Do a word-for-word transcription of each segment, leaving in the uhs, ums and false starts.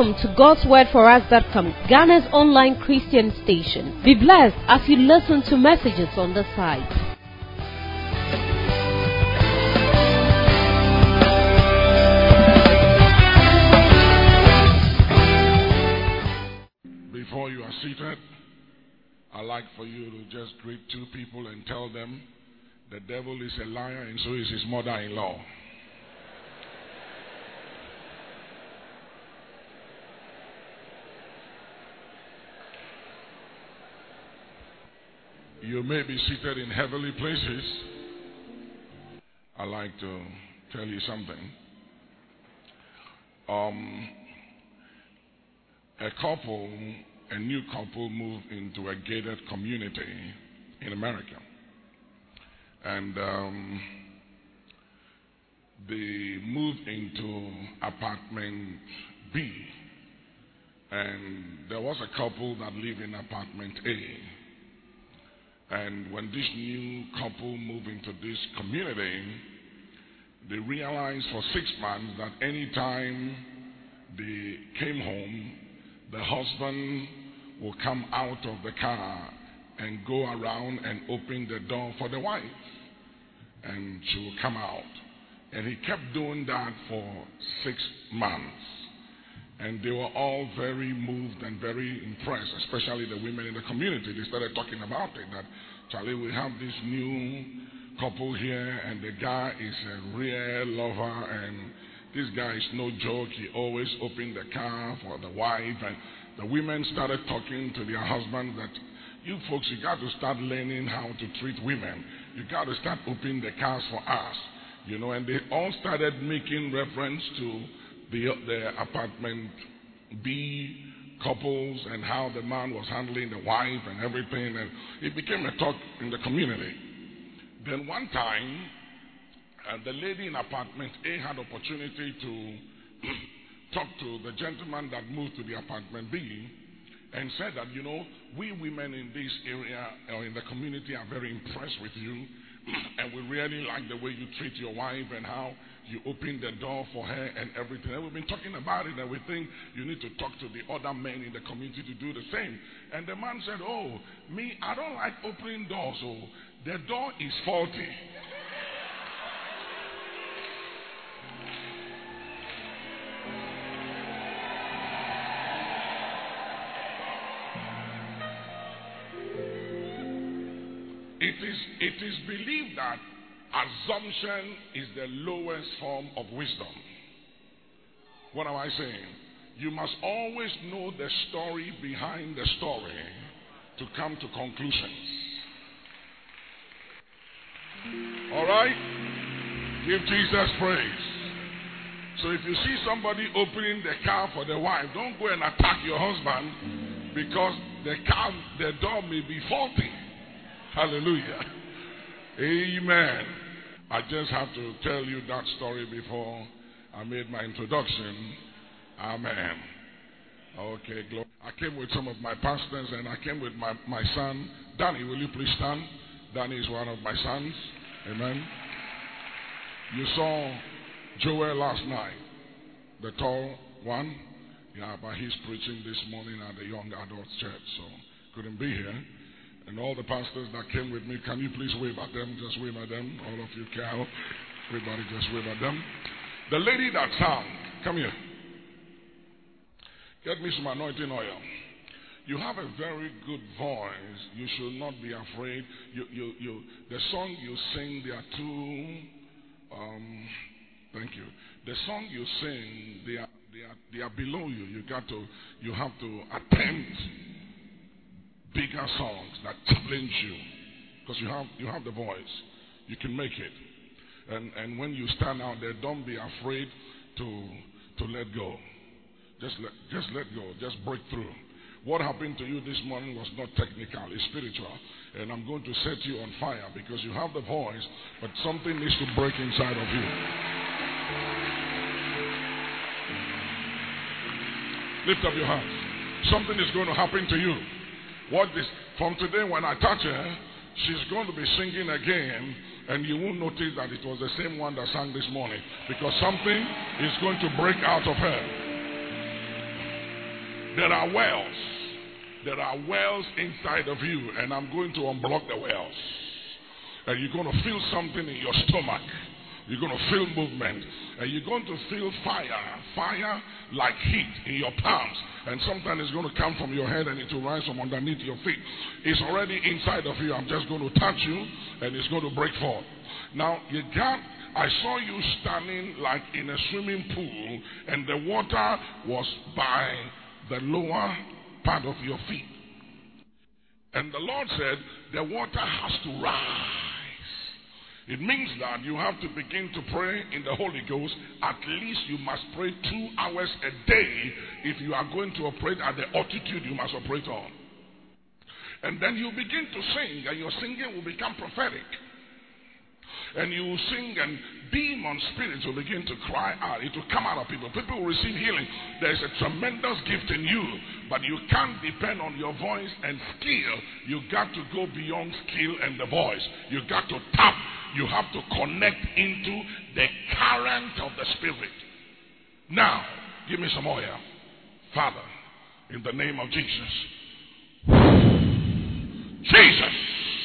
Welcome to God's Word For Us dot com, Ghana's online Christian station. Be blessed as you listen to messages on the site. Before you are seated, I'd like for you to just greet two people and tell them the devil is a liar and so is his mother-in-law. You may be seated in heavenly places. I'd like to tell you something. Um, a couple, a new couple moved into a gated community in America. And um, they moved into apartment B. And there was a couple that lived in apartment A. And when this new couple moved into this community, they realized for six months that any time they came home, the husband will come out of the car and go around and open the door for the wife. And she will come out. And he kept doing that for six months. And they were all very moved and very impressed, especially the women in the community. They started talking about it, that, Charlie, we have this new couple here, and the guy is a real lover, and this guy is no joke. He always opened the car for the wife. And the women started talking to their husbands that, you folks, you got to start learning how to treat women. You got to start opening the cars for us. You know, and they all started making reference to The, the apartment B couples and how the man was handling the wife and everything, and it became a talk in the community. Then one time, uh, the lady in apartment A had opportunity to talk to the gentleman that moved to the apartment B and said that, you know, we women in this area or in the community are very impressed with you, and we really like the way you treat your wife and how you open the door for her and everything. And we've been talking about it, and we think you need to talk to the other men in the community to do the same. And the man said, oh, me, I don't like opening doors, so the door is faulty. It is, it is believed that assumption is the lowest form of wisdom. What am I saying? You must always know the story behind the story to come to conclusions. All right? Give Jesus praise. So if you see somebody opening the car for the wife, don't go and attack your husband because the car, the door may be faulty. Hallelujah. Amen. I just have to tell you that story before I made my introduction. Amen. Okay, glory. I came with some of my pastors and I came with my, my son. Danny, will you please stand? Danny is one of my sons. Amen. You saw Joel last night, the tall one. Yeah, but he's preaching this morning at the Young Adults Church, so couldn't be here. And all the pastors that came with me, can you please wave at them? Just wave at them. All of you can. Everybody just wave at them. The lady that sang, come here. Get me some anointing oil. You have a very good voice. You should not be afraid. You, you, you, the song you sing, there are two. Um, thank you. The song you sing, they are, they are, they are below you. You got to. You have to attempt bigger songs that challenge you, because you have you have the voice. You can make it. And and when you stand out there, don't be afraid to to let go. Just let just let go. Just break through. What happened to you this morning was not technical, it's spiritual. And I'm going to set you on fire because you have the voice, but something needs to break inside of you. Lift up your hands. Something is going to happen to you. What this, from today when I touch her, she's going to be singing again, and you won't notice that it was the same one that sang this morning, because something is going to break out of her. There are wells. There are wells inside of you, and I'm going to unblock the wells. And you're going to feel something in your stomach. You're going to feel movement. And you're going to feel fire. Fire like heat in your palms. And sometimes it's going to come from your head and it will rise from underneath your feet. It's already inside of you. I'm just going to touch you and it's going to break forth. Now, you got, I saw you standing like in a swimming pool and the water was by the lower part of your feet. And the Lord said, the water has to rise. It means that you have to begin to pray in the Holy Ghost. At least you must pray two hours a day if you are going to operate at the altitude you must operate on. And then you begin to sing, and your singing will become prophetic. And you will sing, and demon spirits will begin to cry out. It will come out of people. People will receive healing. There is a tremendous gift in you, but you can't depend on your voice and skill. You got to go beyond skill and the voice. You got to tap. You have to connect into the current of the Spirit. Now, give me some oil. Father, in the name of Jesus. Jesus.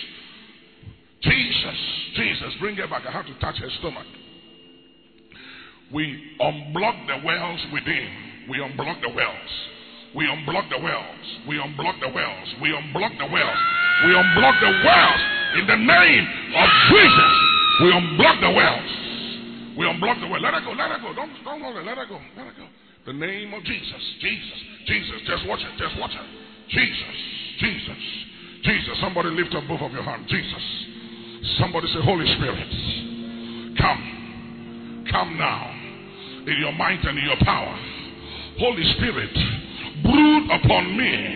Jesus. Jesus. Bring her back. I have to touch her stomach. We unblock the wells within. We unblock the wells. We unblock the wells. We unblock the wells. We unblock the wells. We unblock the wells in the name of Jesus. We unblock the wells. We unblock the wells. Let her go. Let her go. Don't don't worry. Let her go. Let her go. The name of Jesus. Jesus. Jesus. Just watch it. Just watch it. Jesus. Jesus. Jesus. Somebody lift up both of your hands. Jesus. Somebody say, Holy Spirit, come. Come now. In your might and in your power. Holy Spirit, brood upon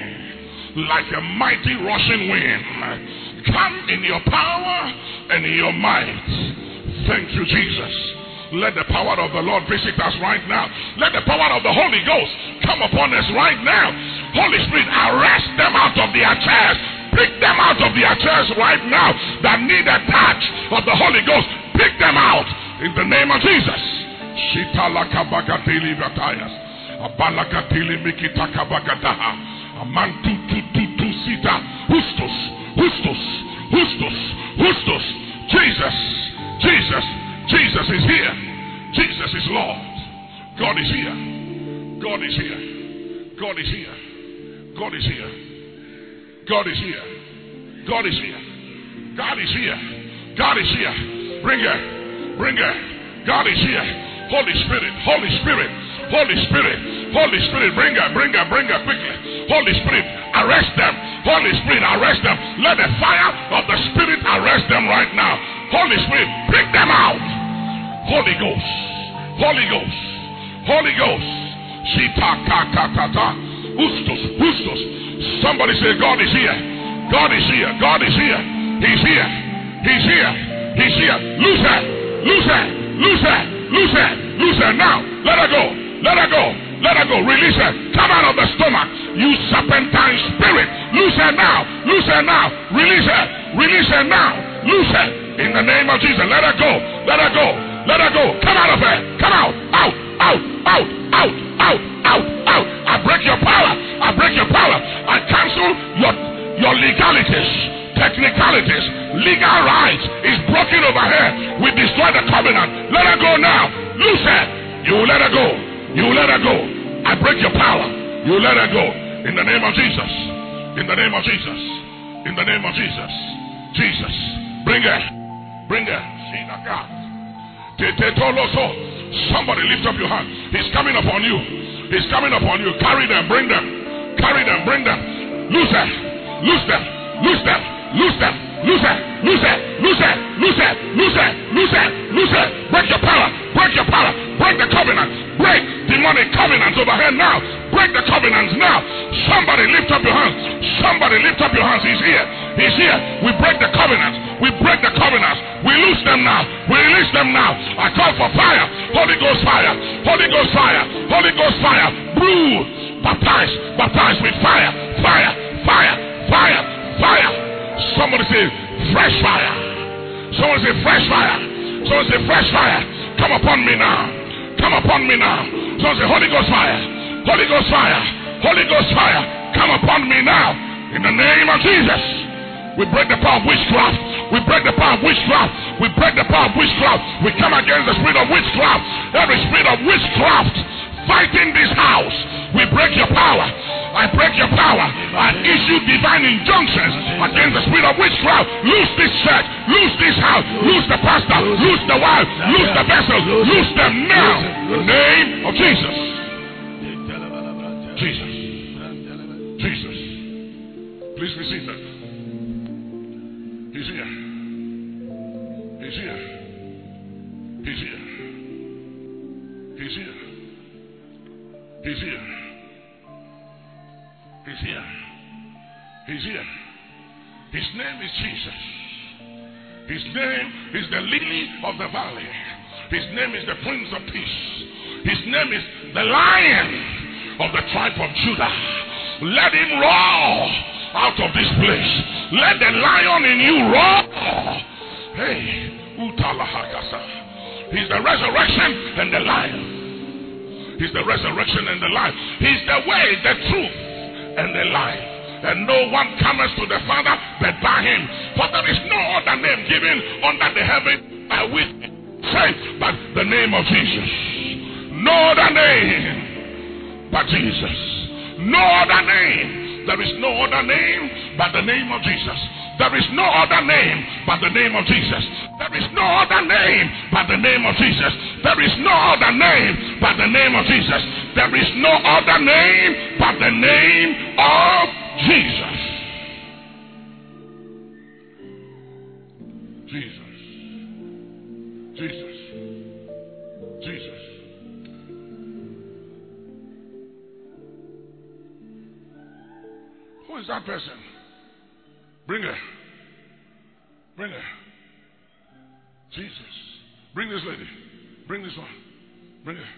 me like a mighty rushing wind. Come in your power and in your might. Thank you, Jesus. Let the power of the Lord visit us right now. Let the power of the Holy Ghost come upon us right now. Holy Spirit, arrest them out of their chairs. Pick them out of their chairs right now that need a touch of the Holy Ghost. Pick them out in the name of Jesus. Shitalakabagatili vatayas. Abalakatili mikitakabagadaha. Amantu tu tu tu sita. Hustos. Hustos. Hustos. Hustos. Jesus. Jesus. Jesus is here. Jesus is Lord. God is here. God is here. God is here. God is here. God is here. God is here. God is here. God is here. Bring her. Bring her. God is here. Holy Spirit. Holy Spirit. Holy Spirit. Holy Spirit. Bring her. Bring her. Bring her quickly. Holy Spirit. Arrest them. Holy Spirit. Arrest them. Let the fire of the Spirit arrest them right now. Holy Spirit. Pick them out. Holy Ghost. Holy Ghost. Holy Ghost. Shita ka ta ta ta. Ustos. Ustos. Somebody say, God is here. God is here. God is here. He's here. He's here. He's here. Loose her. Loose her. Loose her. Loose her. Loose her now. Let her go. Let her go. Let her go. Release her. Come out of the stomach. You serpentine spirit. Loose her now. Loose her now. Release her. Release her now. Loose her. In the name of Jesus. Let her go. Let her go. Let her go. Come out of her. Come out. Out. Out. Out. Out. Out. Out. Out. I break your power. I break your power. I cancel your, your legalities, technicalities, legal rights is broken over here. We destroy the covenant. Let her go now. Loose her. You will let her go. You will let her go. I break your power. You will let her go. In the name of Jesus. In the name of Jesus. In the name of Jesus. Jesus. Bring her. Bring her. Somebody lift up your hand. He's coming upon you. He's coming upon you. Carry them. Bring them. Carry them. Bring them. Loose them. Loose them. Loose them. Loose them. Loose them. Loose them. Loose them. Loose them. Loose them. Loose them. Loose them. Break your power. Break your power. Break the covenant. Break demonic covenants over here now. Break the covenants now. Somebody lift up your hands. Somebody lift up your hands. He's here. He's here. We break the covenants. We break the covenants. We loose them now. We release them now. I call for fire. Holy Ghost fire. Holy Ghost fire. Holy Ghost fire. Brew. Baptize. Baptize with fire. Fire. Fire. Fire. Fire. Somebody say fresh fire. Somebody say fresh fire. Somebody say fresh fire. Come upon me now. Come upon me now. Somebody say Holy Ghost fire. Holy Ghost fire. Holy Ghost fire, come upon me now. In the name of Jesus. We break the power of witchcraft. We break the power of witchcraft. We break the power of witchcraft. We come against the spirit of witchcraft. Every spirit of witchcraft fighting this house. We break your power. I break your power. I issue divine injunctions against the spirit of witchcraft. Loose this church. Loose this house. Loose the pastor. Loose the wife. Loose the vessel. Loose them now. In the name of Jesus. Jesus. Jesus. Please be seated. He's here. He's here. He's here. He's here. He's here. He's here. He's here. His name is Jesus. His name is the lily of the valley. His name is the Prince of Peace. His name is the Lion of the tribe of Judah. Let him roar out of this place. Let the lion in you roar. Hey, Utalahakasa. He's the resurrection and the life. He's the resurrection and the life. He's the way, the truth, and the life. And no one cometh to the Father but by him. For there is no other name given under the heaven by which say but the name of Jesus. No other name but Jesus. No other name. There is no other name but the name of Jesus. There is no other name but the name of Jesus. There is no other name but the name of Jesus. There is no other name but the name of Jesus. There is no other name but the name of Jesus. Jesus. Jesus. Jesus. Who is that person? Bring her. Bring her. Jesus. Bring this lady. Bring this one. Bring her.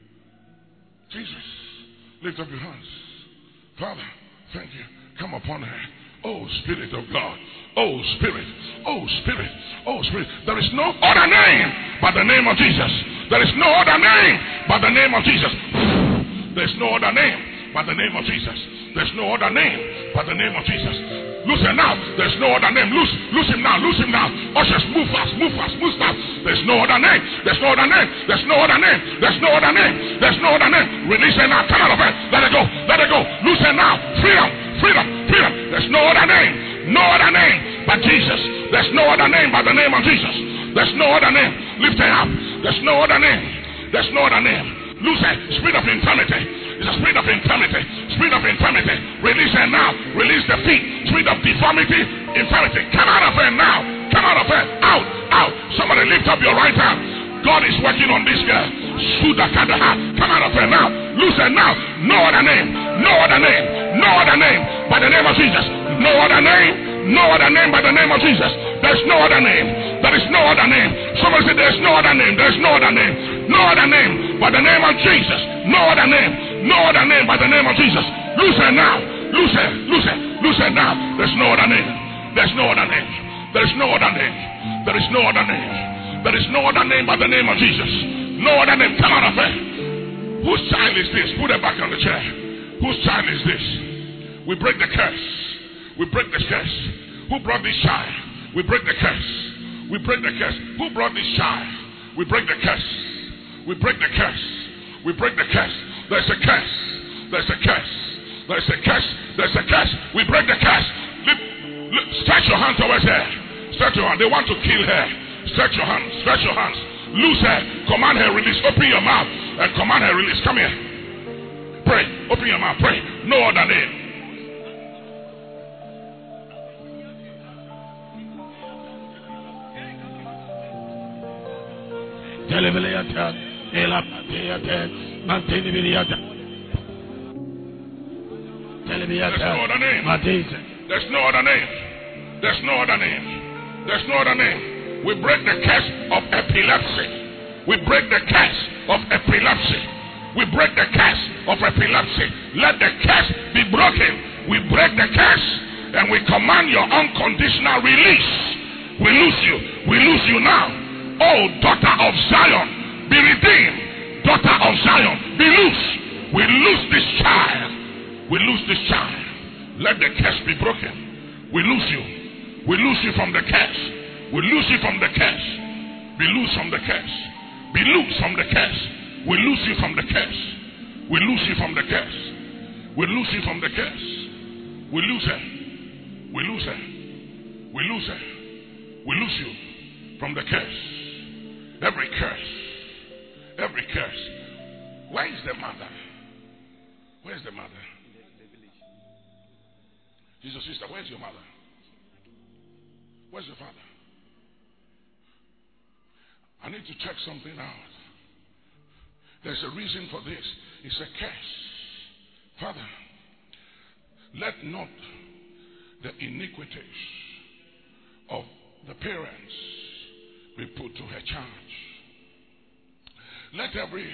Jesus. Lift up your hands. Father, thank you. Come upon her. Oh, Spirit of God. Oh, Spirit. Oh, Spirit. Oh, Spirit. There is no other name but the name of Jesus. There is no other name but the name of Jesus. There is no other name but the name of Jesus. There's no other name but the name of Jesus. Loose him now. There's no other name. Loose, loose him now. Loose him now. Ushers, move fast, move fast, move fast. There's no other name. There's no other name. There's no other name. There's no other name. There's no other name. Release her now. Come out of her. Let her go. Let her go. Loose her now. Freedom, freedom, freedom. There's no other name. No other name but Jesus. There's no other name but the name of Jesus. There's no other name. Lift her up. There's no other name. There's no other name. Loose her. Spirit of infirmity. It's a spirit of infirmity. Spirit of infirmity. Release her now. Release the feet. Spirit of deformity. Infirmity. Come out of her now. Come out of her. Out. Out. Somebody lift up your right hand. God is working on this girl. Come out of her now. Loose her now. No other name. No other name. No other name. By the name of Jesus. No other name. No other name by the name of Jesus. There's no other name. There is no other name. Somebody say there's no other name. There's no other name. No other name by the name of Jesus. No other name. No other name by the name of Jesus. Loose her now. Loose her. Loose her. Loose her now. There's no other name. There's no other name. There is no other name. There is no other name. There is no other name by the name of Jesus. No other name. Come out of her. Whose child is this? Put her back on the chair. Whose child is this? We break the curse. We break the curse. Who brought this child? We break the curse. We break the curse. Who brought this child? We break the curse. We break the curse. We break the curse. There's a curse. There's a curse. There's a curse. There's a curse. We break the curse. Lift, lift, stretch your hand towards her. Stretch your hand. They want to kill her. Stretch your hands. Stretch your hands. Loose her. Command her release. Open your mouth and command her release. Come here. Pray. Open your mouth. Pray. No other name. Telebeleyata, Elapateyata, Mantenibiriata, Telebiyata, Mateza. There's no other name. There's no other name. There's no other name. We break the curse of epilepsy. We break the curse of epilepsy. We break the curse of epilepsy. Let the curse be broken. We break the curse and we command your unconditional release. We loose you. We loose you now. Oh, daughter of Zion, be redeemed. Daughter of Zion, be loose. We loose this child. We lose this child. Let the curse be broken. We lose you. We lose you from the curse. We lose you from the curse. Be loose from the curse. Be loose from the curse. We lose you from the curse. We lose you from the curse. We lose you from the curse. We lose her. We lose her. We lose her. We lose you from the curse. Every curse. Every curse. Where is the mother? Where is the mother? She's your sister. Where's your mother? Where's your father? I need to check something out. There's a reason for this. It's a curse. Father, let not the iniquities of the parents be put to her charge. Let every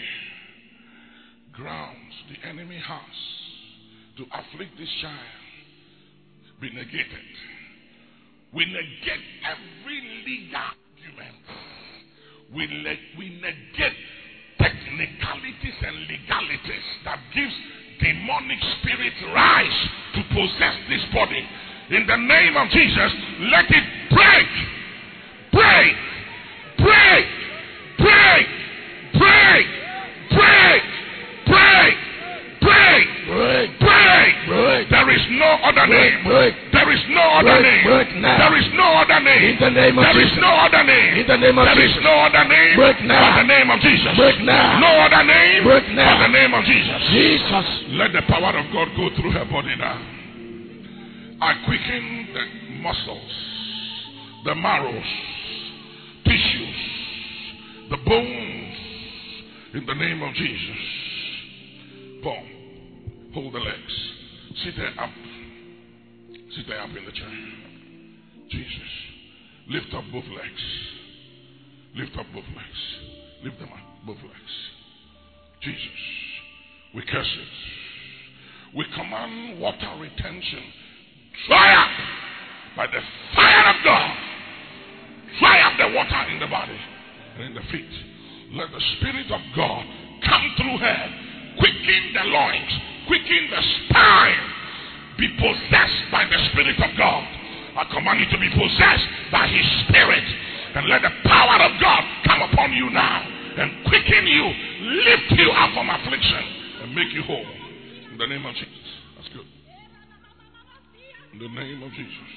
grounds the enemy has to afflict this child be negated. We negate every legal argument. We, le- we negate technicalities and legalities that gives demonic spirits rise to possess this body. In the name of Jesus, let it break, break, break, break, break, break, break, break, break, break, break. There is no other name. Break. There is no other break, name. Break now. There is no other name. In the name of there Jesus. There is no other name. In the name of there Jesus. There is no other name. Break now. But the name of Jesus. Break now. No other name. Break now. But the name of Jesus. Jesus. Let the power of God go through her body now. I quicken the muscles, the marrows, tissues, the bones, in the name of Jesus. Boom. Hold the legs. Sit there up. Sit there up in the chair. Jesus. Lift up both legs. Lift up both legs. Lift them up, both legs. Jesus. We curse it. We command water retention. Dry up by the fire of God. Dry up the water in the body and in the feet. Let the Spirit of God come through her. Quicken the loins. Quicken the spine. Be possessed by the Spirit of God. I command you to be possessed by His Spirit. And let the power of God come upon you now. And quicken you. Lift you up from affliction. And make you whole. In the name of Jesus. That's good. In the name of Jesus.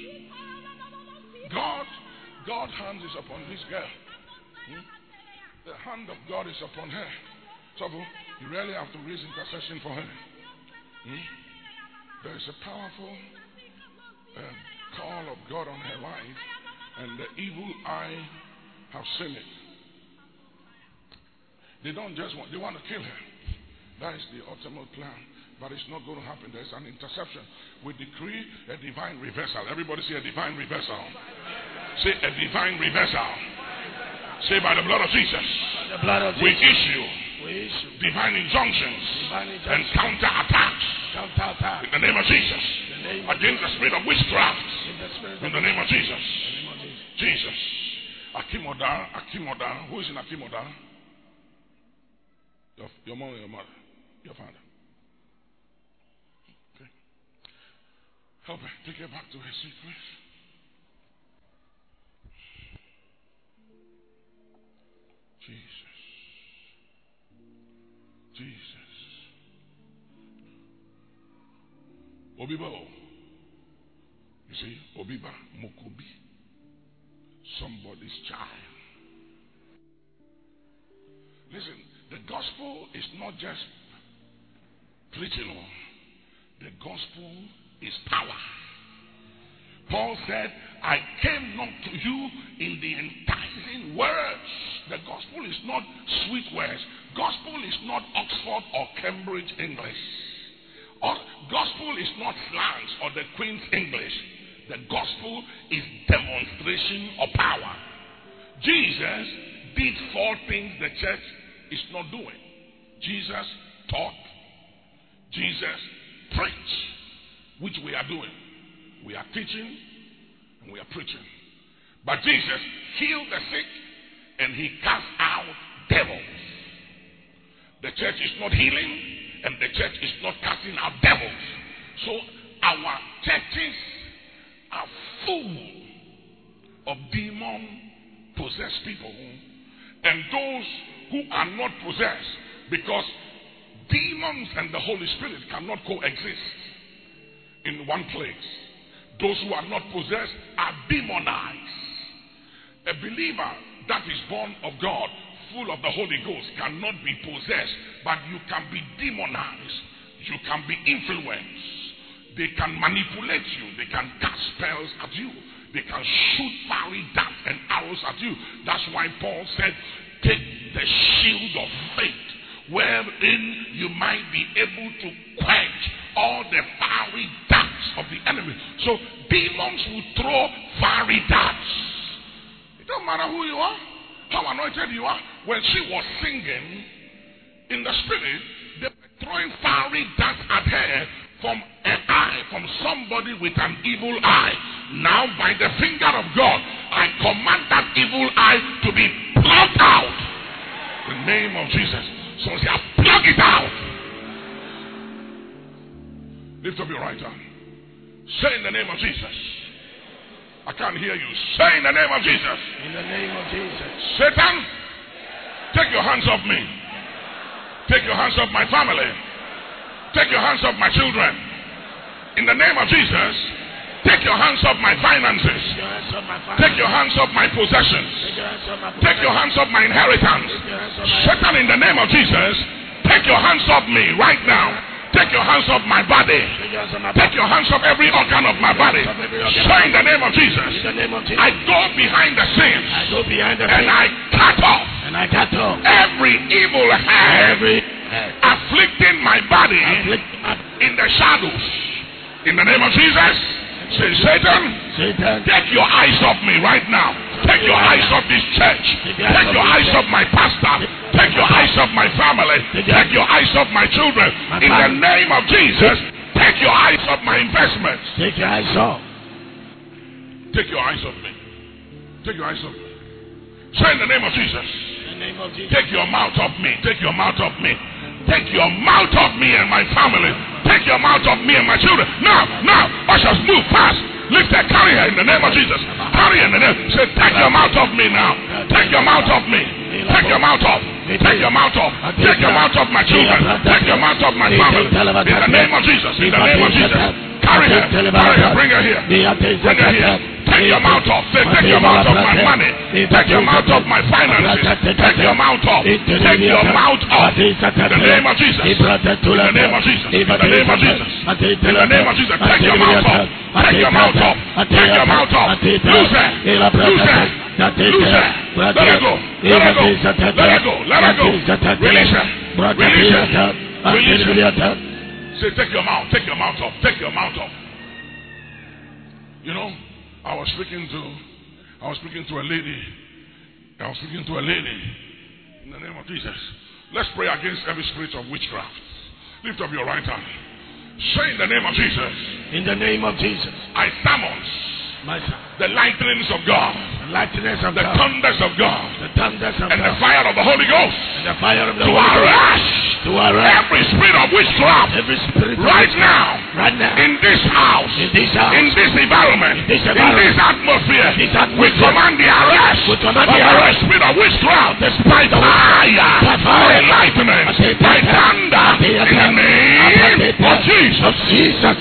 God, God's hand is upon this girl. Hmm? The hand of God is upon her. So you really have to raise intercession for her. Hmm? There is a powerful uh, call of God on her life, and the evil eye have seen it. They don't just want, they want to kill her. That is the ultimate plan. But it's not going to happen. There's an interception. We decree a divine reversal. Everybody say a divine reversal. Say a divine reversal. Say by the blood of Jesus. The blood of Jesus. We issue, we issue divine injunctions divine and counter-attacks. Counter-attack. In the name of Jesus. Name Against the spirit of witchcraft. In the, spirit in the name of Jesus. Name of Jesus. Jesus. Akimoda. Akimoda. Who is in Akimoda? Your, your mom or your mother? Your father? Okay. Help her. Take her back to her seat, please. Jesus. Jesus. Obiba. You see, Obiba Mokobi. Somebody's child. Listen, the gospel is not just preaching on. The gospel is power. Paul said, I came not to you in the enticing words. The gospel is not sweet words. Gospel is not Oxford or Cambridge English. Or gospel is not slangs or the Queen's English. The gospel is demonstration of power. Jesus did four things the church is not doing. Jesus taught. Jesus preached, which we are doing. We are teaching and we are preaching. But Jesus healed the sick and he cast out devils. The church is not healing, and the church is not casting out devils. So our churches are full of demon-possessed people and those who are not possessed, because demons and the Holy Spirit cannot coexist in one place. Those who are not possessed are demonized. A believer that is born of God, full of the Holy Ghost, cannot be possessed, but you can be demonized. You can be influenced. They can manipulate you. They can cast spells at you. They can shoot fiery darts and arrows at you. That's why Paul said, take the shield of faith, wherein you might be able to quench all the fiery darts of the enemy. So demons will throw fiery darts. It don't matter who you are, how anointed you are. When she was singing in the spirit, they were throwing fiery darts at her from an eye, from somebody with an evil eye. Now by the finger of God, I command that evil eye to be plucked out. In the name of Jesus. So say, plug it out. Lift up your right hand. Say in the name of Jesus. I can't hear you. Say in the name of Jesus. In the name of Jesus. Satan, take your hands off me. Take your hands off my family. Take your hands off my children. In the name of Jesus, take your hands off my finances. Take your hands off my possessions. Take your hands off my inheritance. Satan, in the name of Jesus, take your hands off me right now. Take your hands off my body. Take your hands off every organ of my body. So in the name of Jesus, I go behind the scenes and I cut off every evil hand afflicting my body in the shadows. In the name of Jesus, say, Satan, Satan, take your eyes off me right now. Take your eyes off this church. Take your eyes off my pastor. Take your eyes off my family. Take your eyes off my children. In the name of Jesus, take your eyes off my investments. Take your eyes off. Take your eyes off me. Take your eyes off me. Say in the name of Jesus. In the name of Jesus. Take your mouth off me. Take your mouth off me. Take your mouth off me and my family. Take your mouth off me and my children. Now, now, ushers, move fast. Lift her, carry her in the name of Jesus. Carry her in the name. Say, take your mouth off me now. Take your mouth off me. Take your mouth off. Take your mouth off. Take your mouth off my children. Take your mouth off my family. In the name of Jesus. In the name of Jesus. Carry her. Carry her. Bring her here. Bring her here. Take your mouth off. Say, take your mouth off my money. Take your mouth off my finances. Take your mouth off. Take your mouth off. In the name of Jesus. In the name of Jesus. In the name of Jesus. In the name of Jesus. Take your mouth off. Take your mouth off. Take your mouth off. Loose her. Loose her. Loose her. Let her go. Let her go. Let her go. Let her go. Release her. Release her. Release her. Say, take your mouth. Take your mouth off. Take your mouth off. You know, I was speaking to, I was speaking to a lady. I was speaking to a lady. In the name of Jesus. Let's pray against every spirit of witchcraft. Lift up your right hand. Say in the name of Jesus. In the name of Jesus. I summons My son. the lightnings of God. The lightnings of The God. thunders of God. The thunders of And God. the fire of the Holy Ghost. And the fire of the To Holy Ghost. arrest. To arrest. Every spirit of witchcraft. Every spirit of Right witchcraft. now. Right now. In this house. In this house. In this environment. In this In environment. this atmosphere. In this We atmosphere. command the arrest. We command of the every arrest. spirit of witchcraft. The spirit of Fire. By fire. By lightning. By thunder. In the name of Jesus. Of Jesus.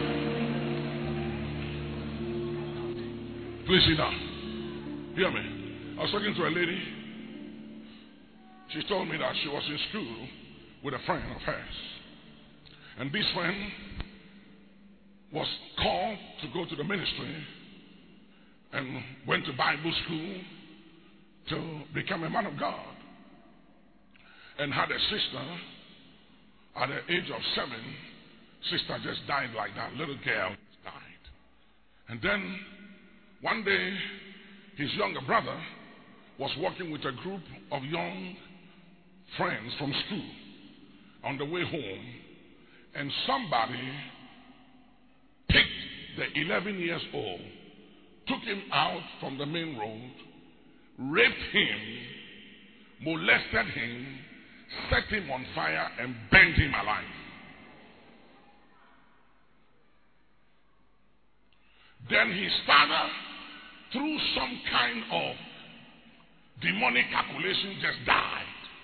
Please sit down. Hear me. I was talking to a lady. She told me that she was in school with a friend of hers. And this friend was called to go to the ministry and went to Bible school to become a man of God. And had a sister at the age of seven. Sister just died like that. Little girl died. And then one day, his younger brother was working with a group of young friends from school on the way home, and somebody picked the eleven years old, took him out from the main road, raped him, molested him, set him on fire, and burned him alive. Then his father, through some kind of demonic calculation, just died.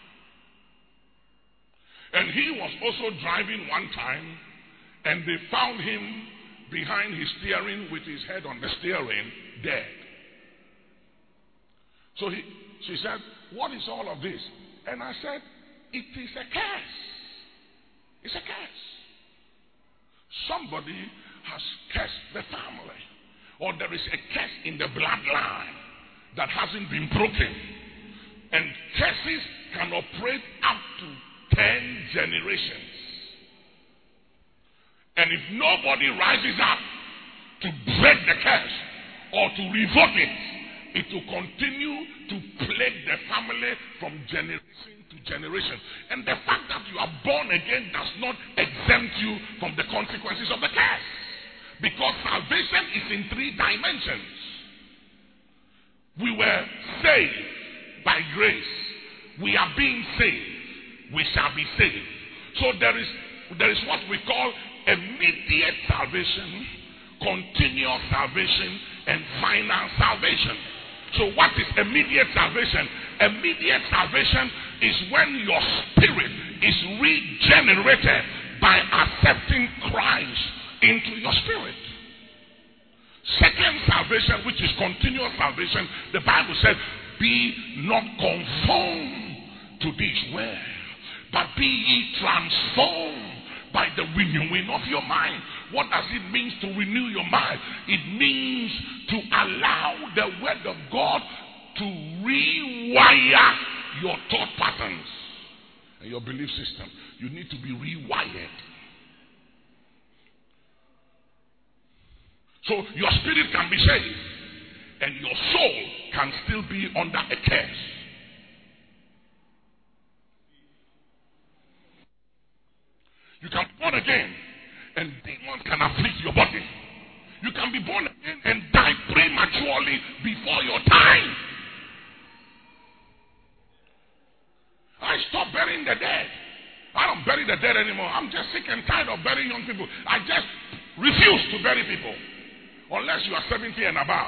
And he was also driving one time, and they found him behind his steering with his head on the steering, dead. So he, she said, what is all of this? And I said, it is a curse. It's a curse. Somebody has cursed the family. Or there is a curse in the bloodline that hasn't been broken. And curses can operate up to ten generations. And if nobody rises up to break the curse or to revoke it, it will continue to plague the family from generation to generation. And the fact that you are born again does not exempt you from the consequences of the curse. Because salvation is in three dimensions. We were saved by grace. We are being saved. We shall be saved. So there is, there is what we call immediate salvation, continuous salvation, and final salvation. So what is immediate salvation? Immediate salvation is when your spirit is regenerated by accepting Christ into your spirit. Second salvation, which is continuous salvation, the Bible said, be not conformed to this world, but be ye transformed by the renewing of your mind. What does it mean to renew your mind? It means to allow the word of God to rewire your thought patterns and your belief system. You need to be rewired. So your spirit can be saved and your soul can still be under a curse. You can be born again and demons can afflict your body. You can be born again and die prematurely before your time. I stopped burying the dead. I don't bury the dead anymore. I'm just sick and tired of burying young people. I just refuse to bury people unless you are seventy and above.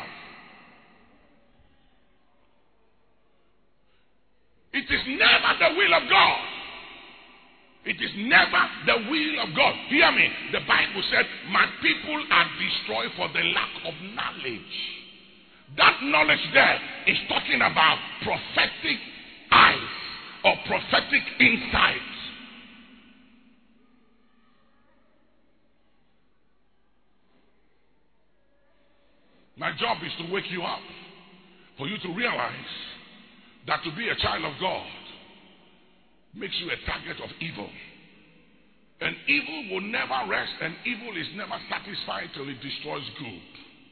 It is never the will of God. It is never the will of God. Hear me. The Bible said, my people are destroyed for the lack of knowledge. That knowledge there is talking about prophetic eyes or prophetic insight. My job is to wake you up, for you to realize that to be a child of God makes you a target of evil. And evil will never rest, and evil is never satisfied till it destroys good.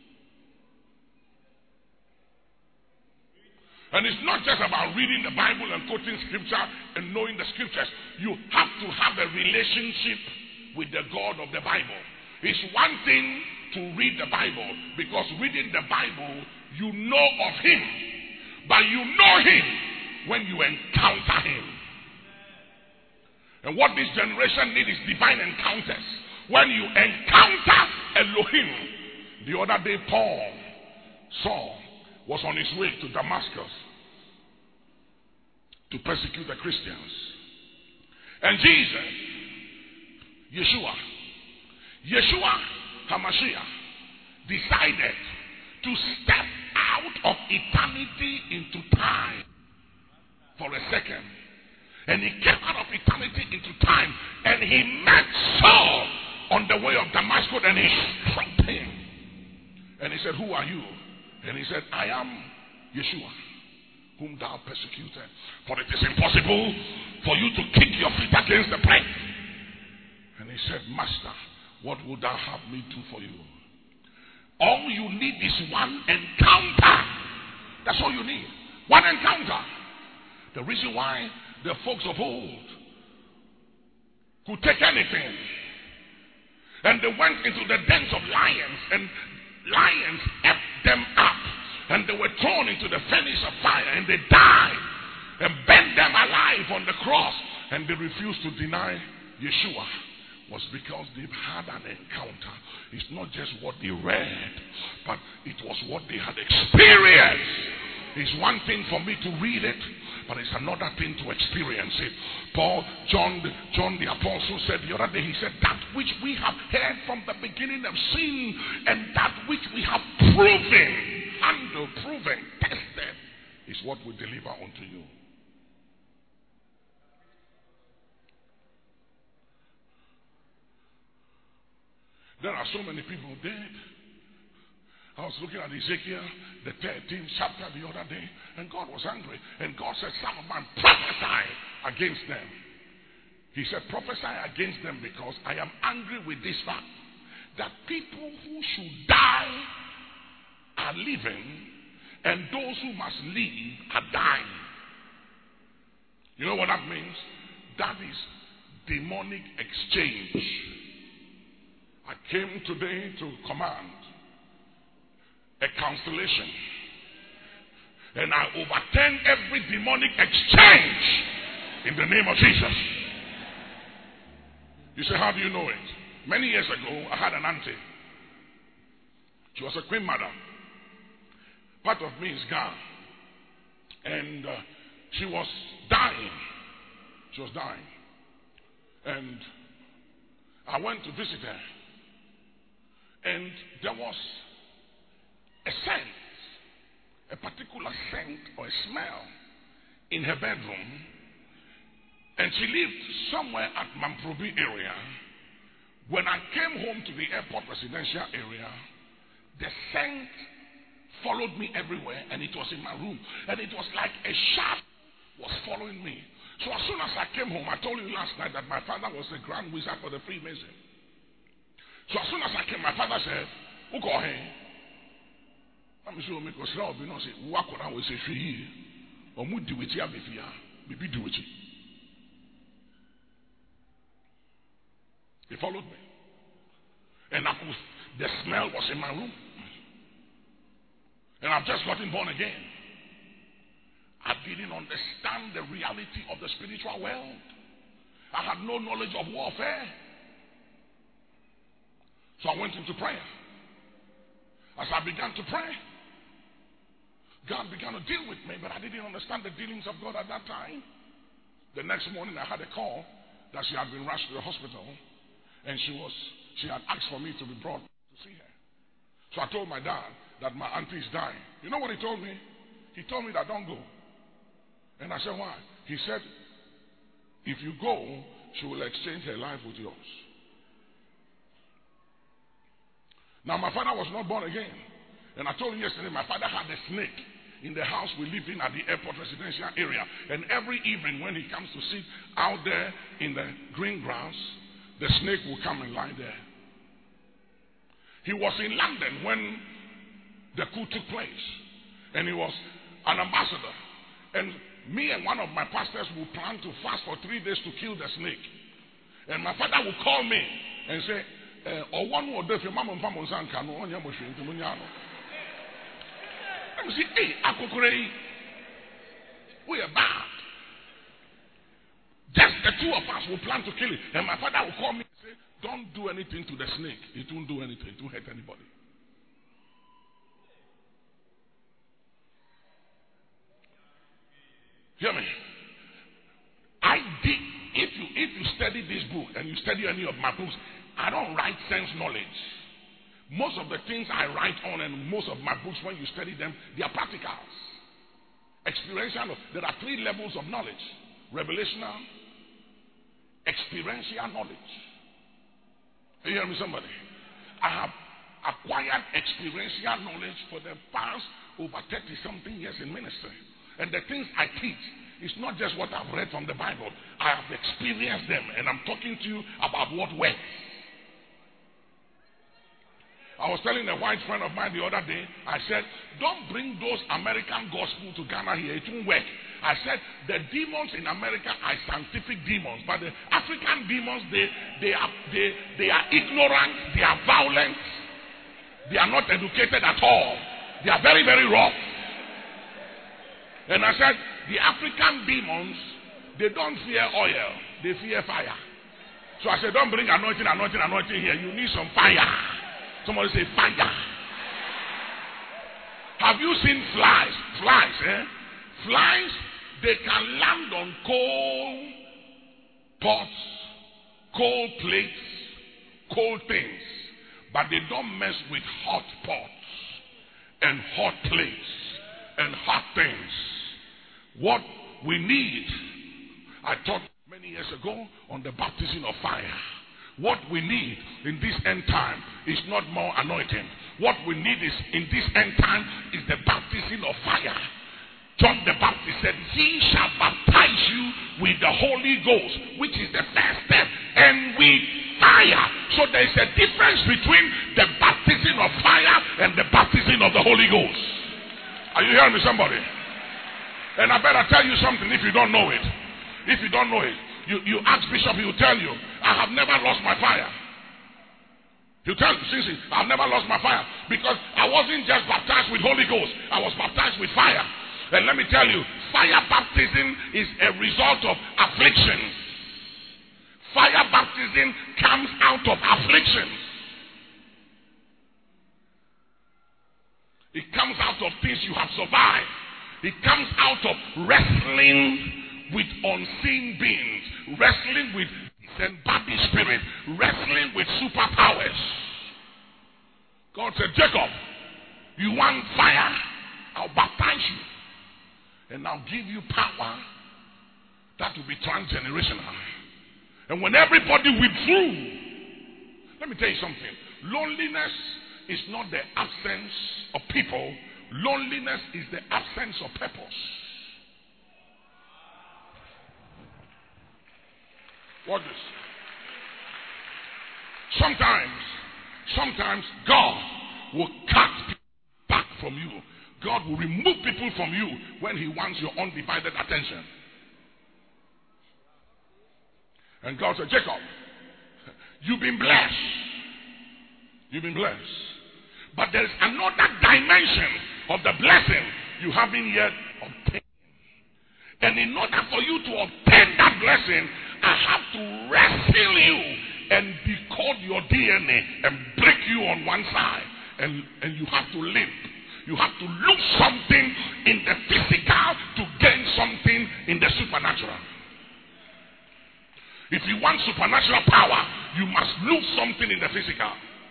And it's not just about reading the Bible and quoting scripture and knowing the scriptures. You have to have a relationship with the God of the Bible. It's one thing to read the Bible, because reading the Bible, you know of him. But you know him when you encounter him. And what this generation needs is divine encounters. When you encounter Elohim. The other day, Paul, Saul, was on his way to Damascus to persecute the Christians. And Jesus, Yeshua, Yeshua HaMashiach, decided to step out of eternity into time for a second. And he came out of eternity into time, and he met Saul on the way of Damascus, and he struck him. And he said, who are you? And he said, I am Yeshua, whom thou persecuted. For it is impossible for you to kick your feet against the plank. And he said, Master, what would thou have me do for you? All you need is one encounter. That's all you need. One encounter. The reason why the folks of old could take anything, and they went into the dens of lions, and lions ate them up, and they were thrown into the furnace of fire, and they died and burned them alive on the cross. and they refused to deny Yeshua was because they've had an encounter. It's not just what they read, but it was what they had experienced. It's one thing for me to read it, but it's another thing to experience it. Paul, John, John the Apostle said the other day, he said, that which we have heard from the beginning of sin, and that which we have proven, handled, proven, tested, is what we deliver unto you. There are so many people dead. I was looking at Ezekiel, the thirteenth chapter the other day, and God was angry. And God said, son of man, prophesy against them. He said, prophesy against them because I am angry with this fact that people who should die are living, and those who must live are dying. You know what that means? That is demonic exchange. I came today to command a cancellation, and I overturn every demonic exchange in the name of Jesus. You say, how do you know it? Many years ago, I had an auntie. She was a queen mother. Part of me is gone. And uh, she was dying. She was dying. And I went to visit her. And there was a scent, a particular scent or a smell in her bedroom. And she lived somewhere at Mamprobi area. When I came home to the airport residential area, the scent followed me everywhere, and it was in my room. And it was like a shadow was following me. So as soon as I came home, I told you last night that my father was a grand wizard for the Freemason. So as soon as I came, my father said, who called him? I'm sure because now be not say, what could I say free? Or would do it here before? Maybe do it. He followed me. And I could, the smell was in my room. And I've just gotten born again. I didn't understand the reality of the spiritual world. I had no knowledge of warfare. So I went into prayer. As I began to pray, God began to deal with me, but I didn't understand the dealings of God at that time. The next morning I had a call that she had been rushed to the hospital, and she was she had asked for me to be brought to see her. So I told my dad that my auntie is dying. You know what he told me? He told me that don't go. And I said, why? He said, if you go, she will exchange her life with yours. Now, my father was not born again. And I told you yesterday, my father had a snake in the house we lived in at the airport residential area. And every evening when he comes to sit out there in the green grass, the snake will come and lie there. He was in London when the coup took place. And he was an ambassador. And me and one of my pastors would plan to fast for three days to kill the snake. And my father would call me and say, or one more day, Mama and Pamon Sanka, no one Yamoshi, to Munyano. Let me see, hey, Akokore, we are bad. Just the two of us will plan to kill it. And my father will call me and say, don't do anything to the snake. It won't do anything, it won't hurt anybody. Hear me. I did, if you if you study this book and you study any of my books, I don't write sense knowledge. Most of the things I write on and most of my books, when you study them, they are practicals. Experiential. There are three levels of knowledge. Revelational, experiential knowledge. You hear me, somebody? I have acquired experiential knowledge for the past over thirty something years in ministry. And the things I teach is not just what I've read from the Bible. I have experienced them, and I'm talking to you about what works. I was telling a white friend of mine the other day, I said, don't bring those American gospel to Ghana here. It won't work. I said, the demons in America are scientific demons, but the African demons, they, they, are, they, they are ignorant, they are violent, they are not educated at all. They are very, very rough. And I said, the African demons they don't fear oil, they fear fire. So I said, don't bring anointing, anointing, anointing here. You need some fire. Somebody say fire. Have you seen flies? Flies, eh? Flies, they can land on coal pots, coal plates, cold things. But they don't mess with hot pots and hot plates and hot things. What we need, I taught many years ago on the baptism of fire. What we need in this end time is not more anointing. What we need is in this end time is the baptism of fire. John the Baptist said, he shall baptize you with the Holy Ghost, which is the first step, and with fire. So there is a difference between the baptism of fire and the baptism of the Holy Ghost. Are you hearing me, somebody? And I better tell you something if you don't know it. If you don't know it, you, you ask Bishop, he will tell you, I have never lost my fire. He'll tell you, since I've never lost my fire. Because I wasn't just baptized with Holy Ghost, I was baptized with fire. And let me tell you, fire baptism is a result of affliction. Fire baptism comes out of affliction. It comes out of things you have survived. It comes out of wrestling with unseen beings, wrestling with disembodied spirit, wrestling with superpowers. God said, Jacob, you want fire? I'll baptize you. And I'll give you power that will be transgenerational. And when everybody withdrew, let me tell you something. Loneliness is not the absence of people. Loneliness is the absence of purpose. Watch this. Sometimes, sometimes God will cut people back from you. God will remove people from you when he wants your undivided attention. And God said, Jacob, you've been blessed. You've been blessed. But there is another dimension of the blessing you haven't yet obtained. And in order for you to obtain that blessing, I have to wrestle you and decode your D N A and break you on one side. And, and you have to limp. You have to lose something in the physical to gain something in the supernatural. If you want supernatural power, you must lose something in the physical.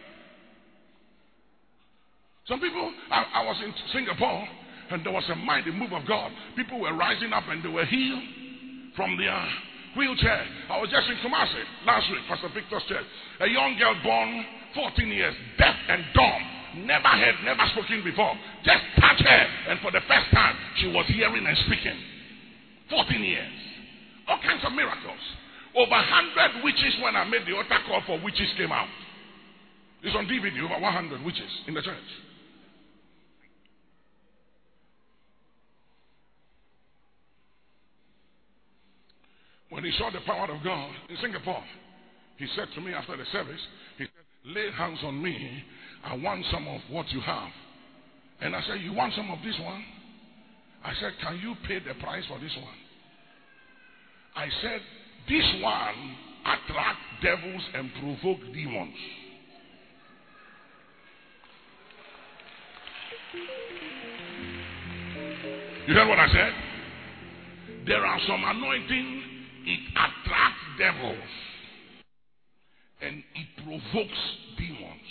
Some people, I, I was in Singapore, and there was a mighty move of God. People were rising up and they were healed from their wheelchair. I was just in Kumasi last week, Pastor Victor's church. A young girl born fourteen years, deaf and dumb, never heard, never spoken before. Just touch her, and for the first time, she was hearing and speaking. fourteen years. All kinds of miracles. Over one hundred witches, when I made the altar call for witches, came out. It's on D V D, over one hundred witches in the church. When he saw the power of God in Singapore, he said to me after the service, he said, lay hands on me. I want some of what you have. And I said, you want some of this one? I said, can you pay the price for this one? I said, this one attracts devils and provoke demons. You heard what I said? There are some anointing. It attracts devils and it provokes demons.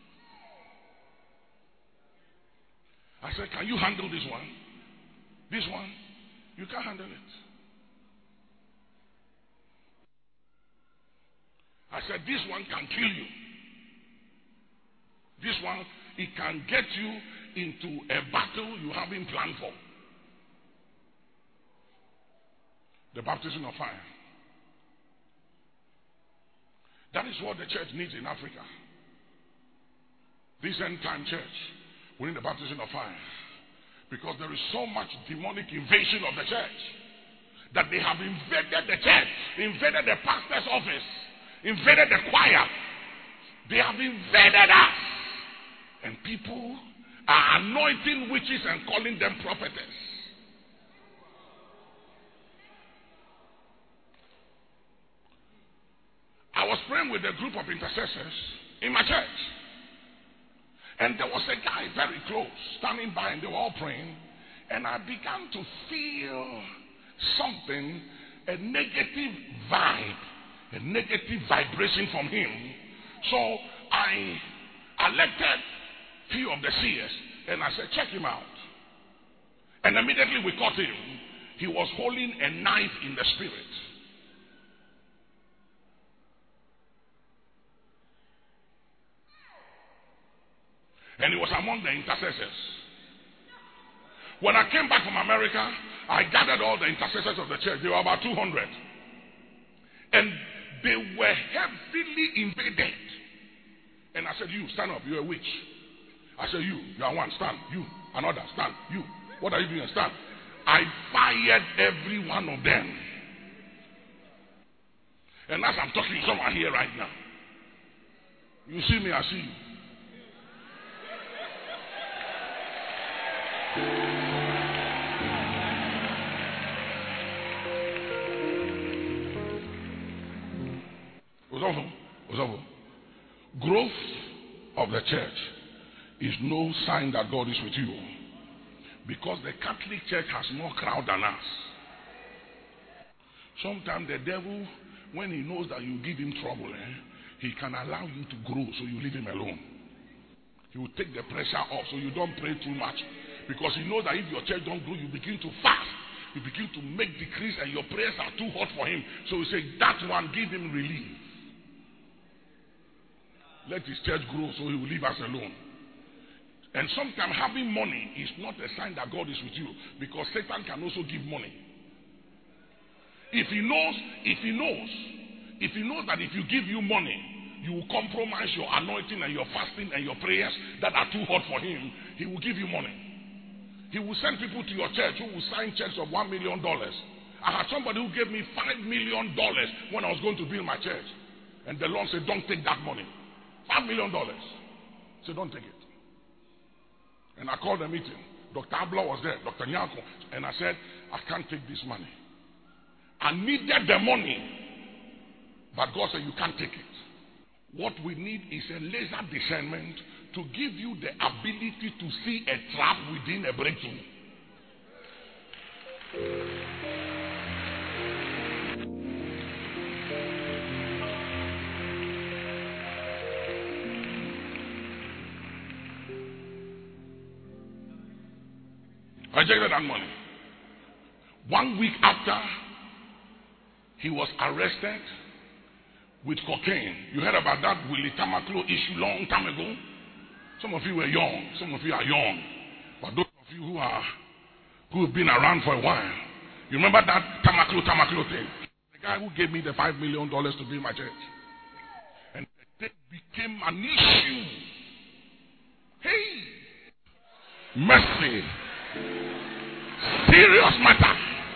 I said, can you handle this one? This one? You can't handle it. I said, this one can kill you. This one, it can get you into a battle you haven't planned for. The baptism of fire. That is what the church needs in Africa. This end time church, we need the baptism of fire. Because there is so much demonic invasion of the church that they have invaded the church, invaded the pastor's office, invaded the choir. They have invaded us. And people are anointing witches and calling them prophetess. praying with a group of intercessors in my church. And there was a guy very close, standing by, and they were all praying. And I began to feel something, a negative vibe, a negative vibration from him. So I elected few of the seers, and I said, check him out. And immediately we caught him. He was holding a knife in the spirit. And he was among the intercessors. When I came back from America, I gathered all the intercessors of the church. There were about two hundred. And they were heavily invaded. And I said, you, stand up. You're a witch. I said, you, you are one. Stand. You, another. Stand. You. What are you doing? Stand. I fired every one of them. And as I'm talking to someone here right now, you see me, I see you. Growth of the church is no sign that God is with you, because the Catholic Church has more crowd than us. Sometimes the devil, when he knows that you give him trouble, eh, he can allow you to grow, so you leave him alone. He will take the pressure off, so you don't pray too much, because he knows that if your church don't grow, you begin to fast, you begin to make decrees, and your prayers are too hot for him. So he says, that one, give him relief. Let his church grow, so he will leave us alone. And sometimes having money is not a sign that God is with you, because Satan can also give money. If he knows, if he knows, if he knows that if you give you money, you will compromise your anointing and your fasting and your prayers that are too hot for him, he will give you money. He will send people to your church who will sign checks of one million dollars. I had somebody who gave me five million dollars when I was going to build my church. And the Lord said, don't take that money. Five million dollars. So don't take it. And I called the meeting. Doctor Abla was there, Doctor Nyako. And I said, I can't take this money. I needed the money. But God said, you can't take it. What we need is a laser discernment to give you the ability to see a trap within a breakthrough. I rejected that money. One week after, he was arrested with cocaine. You heard about that Willie Tamaklo issue long time ago? Some of you were young. Some of you are young. But those of you who are who have been around for a while, you remember that Tamaklo Tamaklo thing? The guy who gave me the five million dollars to build my church. And it became an issue. Hey! Mercy. Serious matter.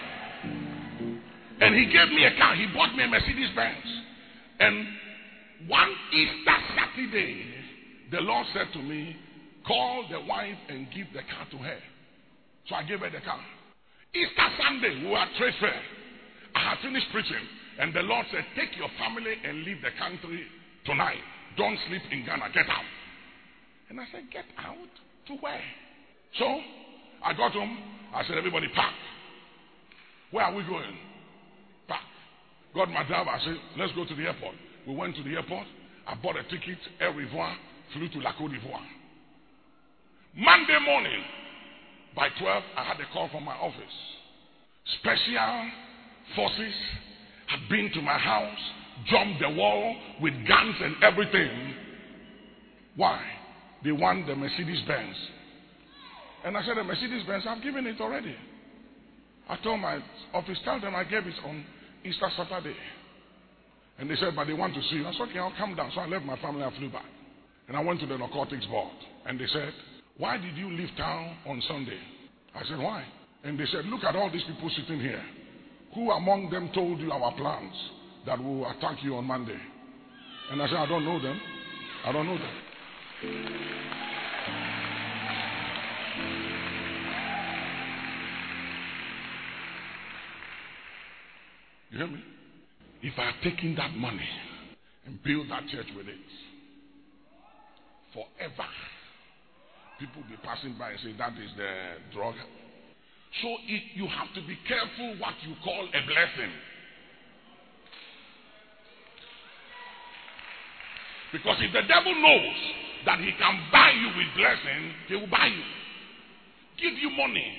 And he gave me a car. He bought me a Mercedes Benz. And one Easter Saturday, the Lord said to me, call the wife and give the car to her. So I gave her the car. Easter Sunday, we were at trade fair. I had finished preaching. And the Lord said, take your family and leave the country tonight. Don't sleep in Ghana. Get out. And I said, get out? To where? So I got home. I said, everybody pack. Where are we going? Pack. Got my driver. I said, let's go to the airport. We went to the airport. I bought a ticket, Au revoir, flew to La Côte d'Ivoire. Monday morning, by twelve, I had a call from my office. Special forces had been to my house, jumped the wall with guns and everything. Why? They want the Mercedes Benz. And I said, the Mercedes Benz, I've given it already. I told my office, tell them I gave it on Easter Saturday. And they said, but they want to see you. I said, okay, I'll come down. So I left my family and flew back. And I went to the narcotics board. And they said, why did you leave town on Sunday? I said, why? And they said, look at all these people sitting here. Who among them told you our plans that we will attack you on Monday? And I said, I don't know them. I don't know them. You hear me? If I had taken that money and build that church with it. Forever. People will be passing by and say that is the drug. So it, you have to be careful what you call a blessing. Because if the devil knows that he can buy you with blessing, he will buy you. Give you money.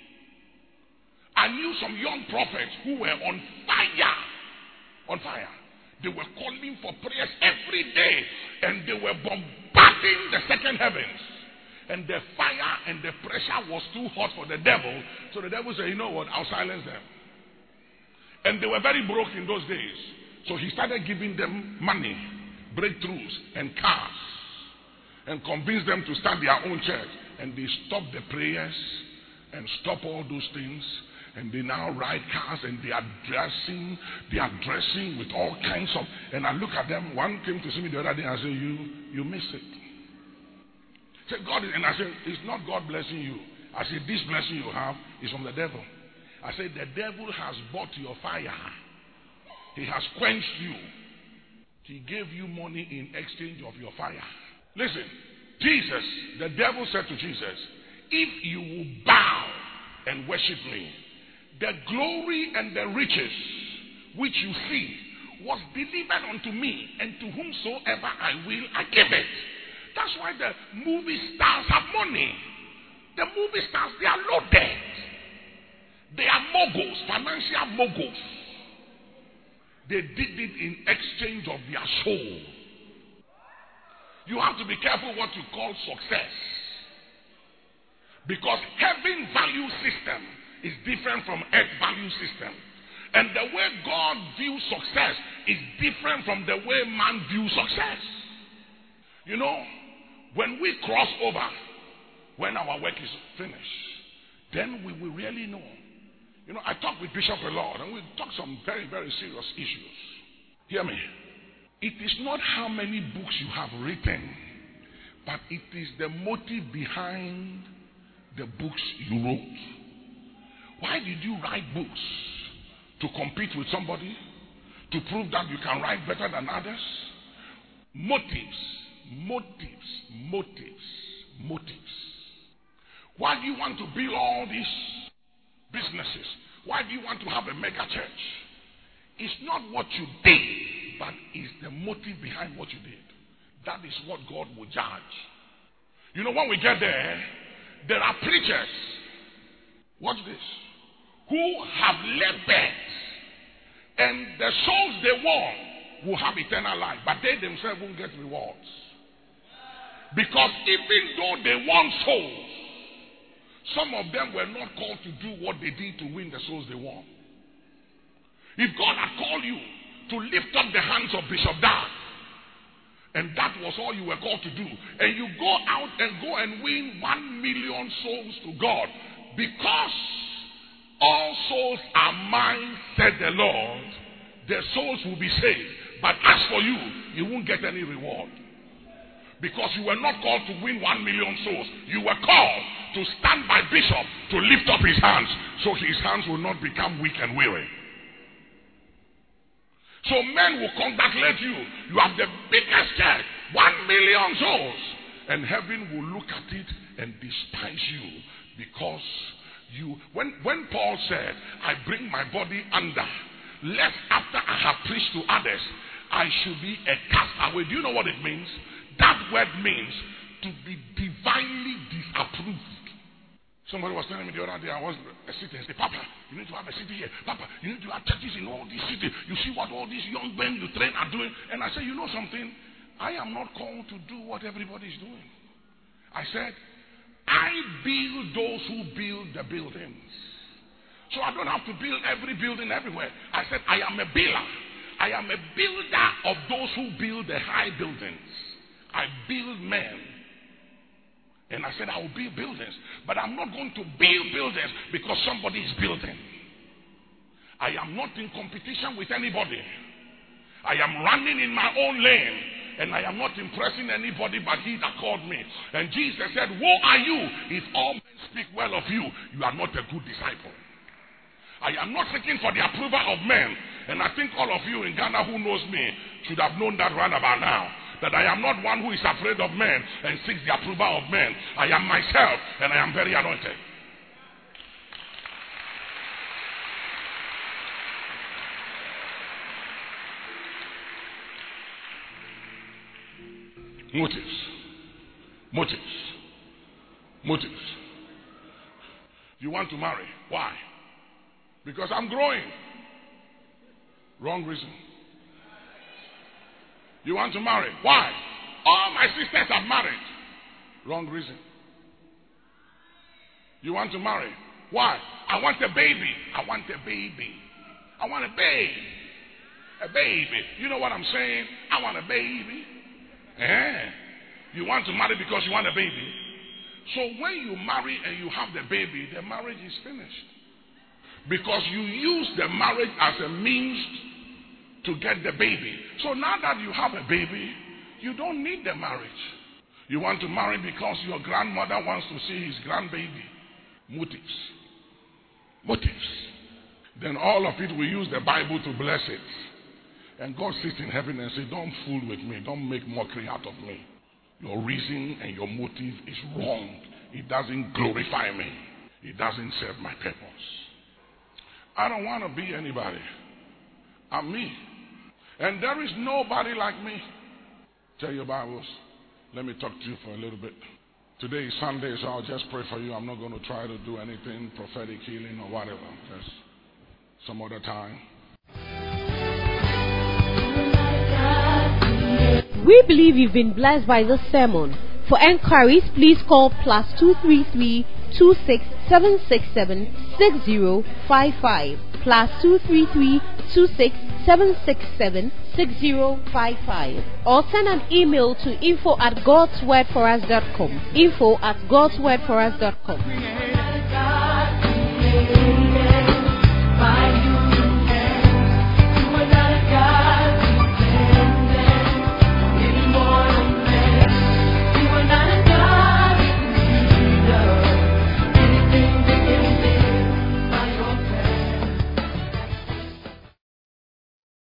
I knew some young prophets who were on fire. On fire. They were calling for prayers every day. And they were bombarding the second heavens. And the fire and the pressure was too hot for the devil. So the devil said, you know what, I'll silence them. And they were very broke in those days. So he started giving them money, breakthroughs, and cars. And convinced them to start their own church. And they stopped the prayers and stopped all those things. And they now ride cars and they are dressing, they are dressing with all kinds of, and I look at them, one came to see me the other day and I said, you, you miss it. I said, God, and I said, it's not God blessing you. I said, this blessing you have is from the devil. I said, the devil has bought your fire. He has quenched you. He gave you money in exchange of your fire. Listen, Jesus, the devil said to Jesus, if you will bow and worship me, the glory and the riches which you see was delivered unto me, and to whomsoever I will, I give it. That's why the movie stars have money. The movie stars, they are loaded. They are moguls, financial moguls. They did it in exchange of their soul. You have to be careful what you call success. Because heaven value system is different from earth value system. And the way God views success is different from the way man views success. You know, when we cross over, when our work is finished, then we will really know. You know, I talk with Bishop a lot, and we talk some very, very serious issues. Hear me. It is not how many books you have written, but it is the motive behind the books you wrote. Why did you write books? To compete with somebody? To prove that you can write better than others? Motives, motives, motives, motives. Why do you want to build all these businesses? Why do you want to have a mega church? It's not what you did, but it's the motive behind what you did. That is what God will judge. You know, when we get there, there are preachers, watch this, who have labored, and the souls they won will have eternal life, but they themselves won't get rewards. Because even though they won souls, some of them were not called to do what they did to win the souls they won. If God had called you to lift up the hands of Bishop Dag, and that was all you were called to do, and you go out and go and win one million souls to God, because all souls are mine, said the Lord, the souls will be saved. But as for you, you won't get any reward. Because you were not called to win one million souls. You were called to stand by Bishop to lift up his hands, so his hands will not become weak and weary. So men will congratulate you. You have the biggest church, one million souls. And heaven will look at it and despise you because you, when, when Paul said, I bring my body under, lest after I have preached to others, I should be a castaway. Do you know what it means? That word means to be divinely disapproved. Somebody was telling me the other day, I was a city, and said, Papa, you need to have a city here. Papa, you need to have churches in all these cities. You see what all these young men you train are doing. And I said, you know something? I am not called to do what everybody is doing. I said, I build those who build the buildings. So I don't have to build every building everywhere. I said, I am a builder. I am a builder of those who build the high buildings. I build men. And I said, I will build buildings. But I'm not going to build buildings because somebody is building. I am not in competition with anybody. I am running in my own lane. And I am not impressing anybody but he that called me. And Jesus said, woe are you if all men speak well of you. You are not a good disciple. I am not seeking for the approval of men. And I think all of you in Ghana who knows me should have known that right about now. That I am not one who is afraid of men and seeks the approval of men. I am myself, and I am very anointed. Motives. Motives. Motives. You want to marry. Why? Because I'm growing. Wrong reason. You want to marry. Why? All my sisters have married. Wrong reason. You want to marry. Why? I want a baby. I want a baby. I want a baby. A baby. You know what I'm saying? I want a baby. Eh? You want to marry because you want a baby. So when you marry and you have the baby, the marriage is finished. Because you use the marriage as a means to get the baby. So now that you have a baby, you don't need the marriage. You want to marry because your grandmother wants to see his grandbaby. Motives. Motives. Then all of it, we use the Bible to bless it. And God sits in heaven and says, don't fool with me. Don't make mockery out of me. Your reason and your motive is wrong. It doesn't glorify me. It doesn't serve my purpose. I don't want to be anybody. I'm me. And there is nobody like me. Tell your Bibles. Let me talk to you for a little bit. Today is Sunday, so I'll just pray for you. I'm not going to try to do anything, prophetic healing or whatever. Just some other time. We believe you've been blessed by this sermon. For enquiries, please call plus two three three, two six seven six seven, six zero five five. Plus two three three, two six seven six seven, six zero five five. Or send an email to info at gods word for us dot com. Info at gods word for us dot com.